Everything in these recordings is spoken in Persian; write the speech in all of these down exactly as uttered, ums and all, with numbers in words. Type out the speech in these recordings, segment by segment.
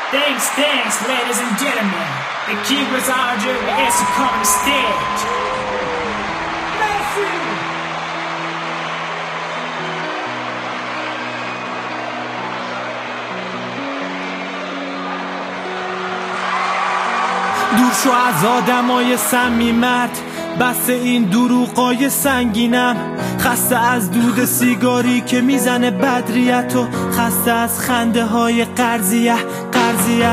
Thanks, thanks, ladies and gentlemen. The Keepers Archer is to come on the stage. Merci. دور شو از آدمای صمیمت، بس این دروغای سنگینم. خسته از دود سیگاری که میزنه بدریت و خسته از خنده های قرضیه قرضیه.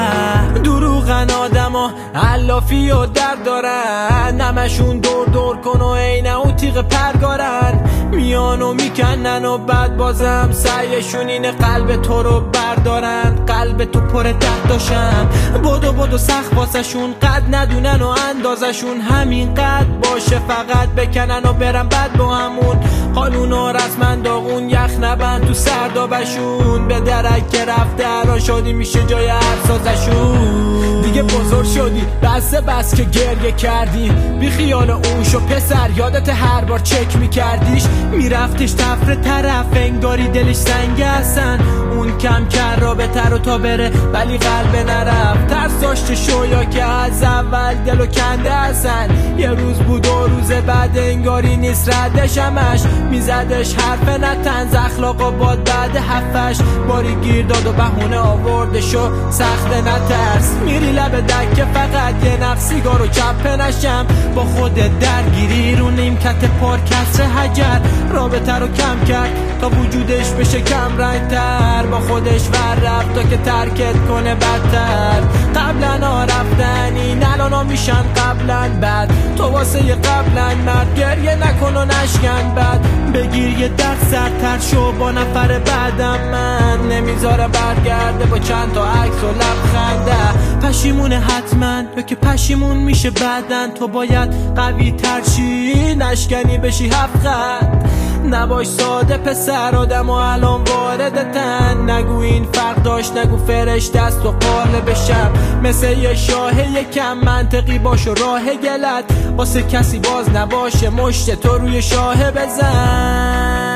دروغن آدما علافی و درد دارن، نمشون دور دور کن و عینه و تیغ پرگارن. میان و میکنن و بعد بازم سعیشون اینه قلب تو رو بردارن، قلب تو پر درد داشتم. بدو بدو سخت واسشون قد ندونن و اندازشون همین قد باشه، فقط بکنن و برن بعد با همون. حال اونا رسمن داغون، یخ نبند تو سردابشون. به درک که رفته را شدی میشه جای ارسازشون. دیگه بزرگ شدی بس بس که گریه کردی، بی خیال اون شو پسر، یادت هر بار چک میکردیش میرفتش تفره طرف، انگاری دلش سنگ هستن. اون کم کر را به تر و تا بره ولی قلب نرفت، ترس داشته شویا که از اول دلو کنده هستن. یه روز بود و روز بعد انگاری نیست ردش، همش میزدش حرف نتنز اخلاق و باد. بعد هفتش باری گیر داد و بهونه آوردشو سخت نترس. میری لب دکه فقط یه نفس سیگارو چپه نشم، با خود درگیری رو نیمکت پار کسر حجر. رابطه رو کم کرد تا وجودش بشه کم رنگ تر، با خودش ور رفت تا که ترکت کنه بدتر. قبلا ها رفتن این الان میشن قبلا بعد، تو واسه یه قبلا مرد گریه نکن و نشکن بعد. بگیر یه دست سرتر شو با نفر بعدم، من نمیذاره برگرده با چند تا عکس و لبخنده. پشیمونه حتما یا که پشیمون میشه بعدن، تو باید قوی تر شی نشکنی بشی هفت خط. نباش ساده پسر، آدم و الان واردتن. نگو این فرق داشت، نگو فرش دست و قاله بشم. مثل یه شاه یکم منطقی باش و راه گلت، واسه کسی باز نباشه مشت تو روی شاه بزن.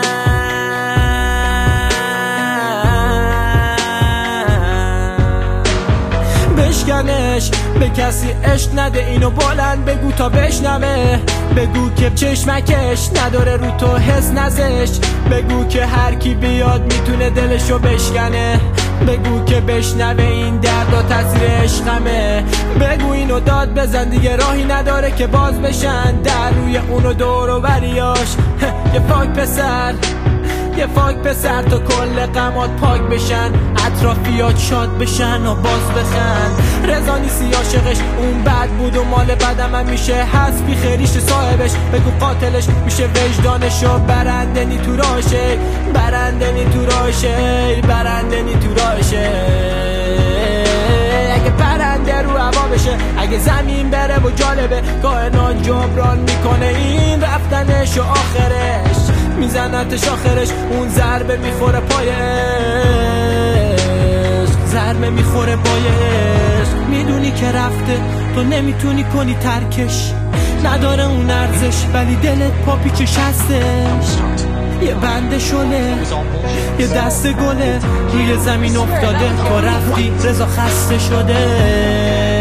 بشکنش به کسی عشق نده، اینو بلند بگو تا بشنوه. بگو که چشمکش نداره رو تو حس نزش. بگو که هر کی بیاد میتونه دلشو بشکنه. بگو که بشنوه این درد و تاثیر عشقمه. بگو اینو داد بزن دیگه راهی نداره که باز بشن در روی اونو دور و بریاش. یه فاک پسر یه فاک پسر تا کل غمات پاک بشن، اطرافیات شاد بشن و باز بخند. رضا نیستی عاشقش اون بد بود و مال بدم هم میشه هست بی خیریش صاحبش. بگو قاتلش میشه وجدانش و برنده نی تو راشه، برنده نی تو راشه، برنده نی تو راشه. اگه پرنده رو هوا بشه، اگه زمین بره و جالبه، کائنات جبران میکنه این رفتنش و آخرش. میزنتش آخرش اون ضربه میخوره پایش، ضربه میخوره پایش. میدونی که رفته تو نمیتونی کنی ترکش، نداره اون ارزش ولی دلت پا پیچش هستش. یه بنده شله یه دست گله روی زمین افتاده، تو رفتی رضا خسته شده.